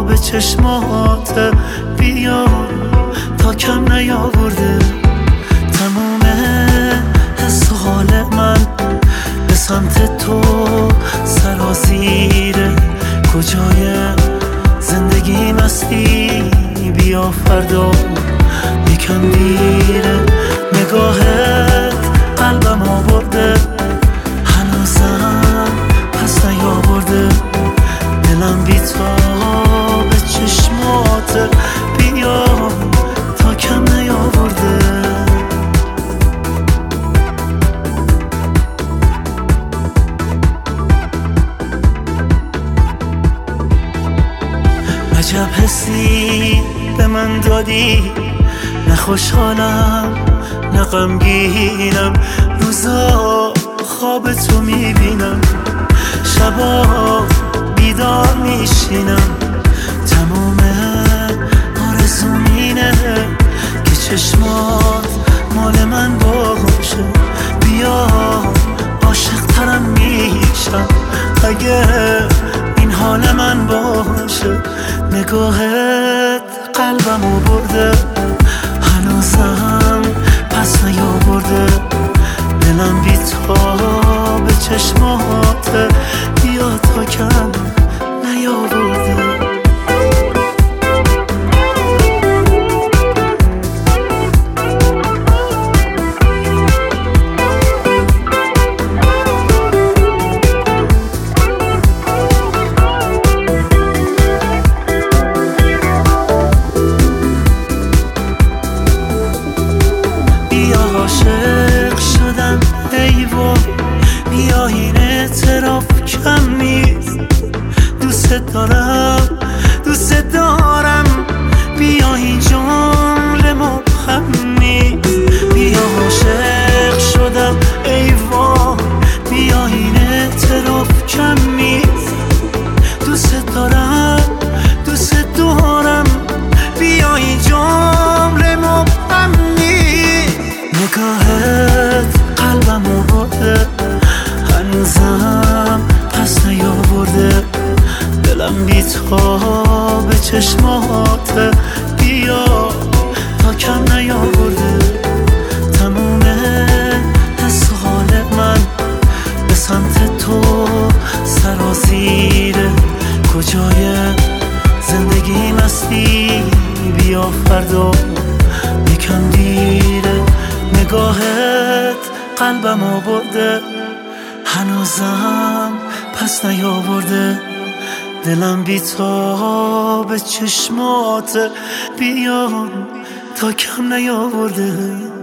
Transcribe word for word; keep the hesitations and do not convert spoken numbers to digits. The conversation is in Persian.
به چشمات بیا تا کم نیاورده تموم حس و حال من به سمت تو سرازیره کجای زندگی مستی بیا فردا یکم دیره نگاهت قلبم آورده هنوزم پس نیاورده دلم بی تا به چشمات بیا تا کم نیاورده عجب حسی به من دادی نه خوشحالم نه غمگینم روزا خواب تو میبینم شبا بیدار میشینم تمام آرزوم اینه که چشمات مال من باشه بیا عاشق ترم میشم اگه این حال من باشه نگاهت قلبمو برده هنوزم پس نیاورده دلم بی تا به چشمات بیا تا کم نیاورده عاشق شدم ای وای بیا این اعتراف کم نیست دوست دارم دوست دارم بیا این جمله مبهم نیست بیا عاشق شدم ای وای بیا این اعتراف کم نیست دوست دارم دوست دارم بیا این جمله مبهم نیست نگاهت قلبمو برده هنوزم پس نیاورده دلم بی تا به چشمات بیا تا کم نیاورده تموم حس و حال من به سمت تو سرازیره کجای زندگی مستی بیا فردا یکم دیره نگاهت قلبمو برده هنوزم پس نیاورده دلم بی تا به چشمات بیا تا کم نیاورده